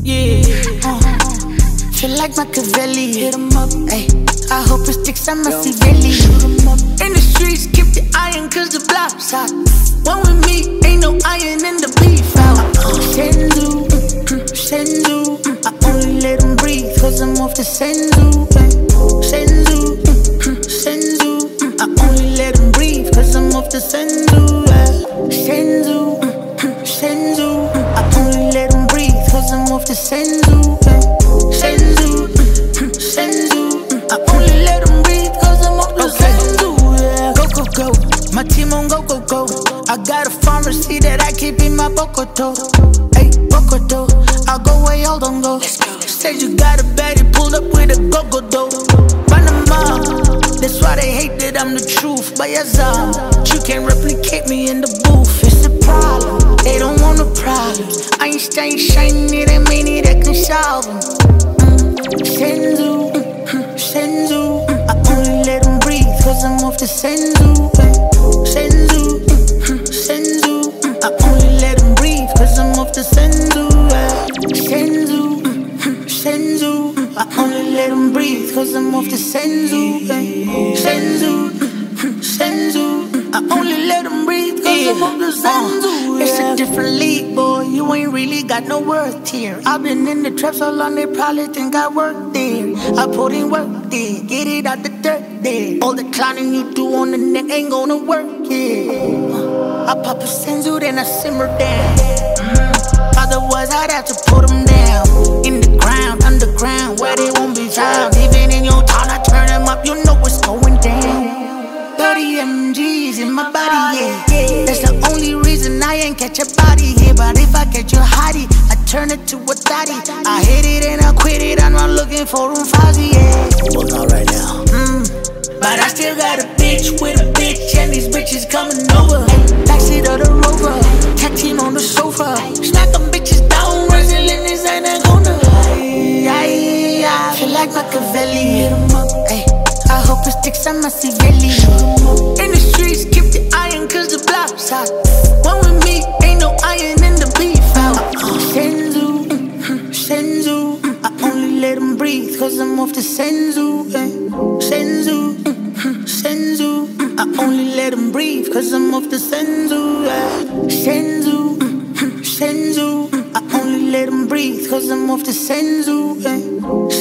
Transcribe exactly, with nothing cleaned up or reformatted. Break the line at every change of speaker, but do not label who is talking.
Yeah, uh, feel like Machiavelli. Hit 'em up, ayy. I hope it sticks, I'm Machiavelli. Shoot 'em up. In the streets, keep the iron, cause the block's hot. One with me, ain't no iron in the beef out. Senzu, mm, Senzu, mm, I only let him breathe, cause I'm off the Senzu. Senzu, mm, Senzu, mm, I only let him breathe, cause I'm off the Senzu. Senzu, mm, Senzu, mm, I only let him breathe, cause I'm off the Senzu. Senzu, mm, Senzu, mm, I only let him breathe, cause I'm off the Senzu. Yeah. Go, go, go, my team on go, go, go. I got a pharmacy that I keep in my Bokoto. Hey, Bokoto, I'll go where y'all don't go. Said you got a baddie, pulled up with a go-go dough. Panama, that's why they hate that I'm the truth. But yazam, you can't replicate me in the booth. It's a problem, they don't want no problems. Einstein shining it and many that can solve them. Mm, Senzu, mm, Senzu, mm, I only let them breathe, cause I'm off the Senzu. Senzu, mm, Senzu, mm, I only let him breathe, cause I'm off the Senzu. Senzu, mm, Senzu, mm, I only let him breathe, cause I'm off the Senzu. Senzu, mm, Senzu, mm, I only let him breathe, cause I'm off the Senzu. Uh, it's a different league, boy, you ain't really got no worth here. I've been in the trap so long, they probably think I work there. I put in work there, get it out the dirt there. All the clowning you do on the net ain't gonna work, yeah. I pop a Senzu, then I simmer down. Mm. Otherwise, I'd have to put them down. In the ground, underground, where they won't be found. Even in your town, I turn them up, you know what's going down. thirty M Gs in my body, yeah. That's the only reason I ain't catch a body here. But if I catch a hottie, I turn it to a thotty. I hit it and I quit it, I'm not looking for a Fozzie, yeah. Well, not right now. Mm. But I still got a bitch with a bitch, and these bitches coming over. Backseat of the Rover, cat team on the sofa. Smack them bitches down, wrestling this ain't a gonna. I feel like Machiavelli. Hit 'em up, ayy. I hope it sticks, I'm Machiavelli. In the streets, keep the iron, cause the block's hot. One with me, ain't no iron in the beef out. Senzu, mm, Senzu, mm, I only let him breathe, cause I'm off the Senzu. Senzu, mm, Senzu, mm, I only let him breathe, cause I'm off the Senzu. Senzu, mm, Senzu, mm, I only let him breathe, cause I'm off the Senzu.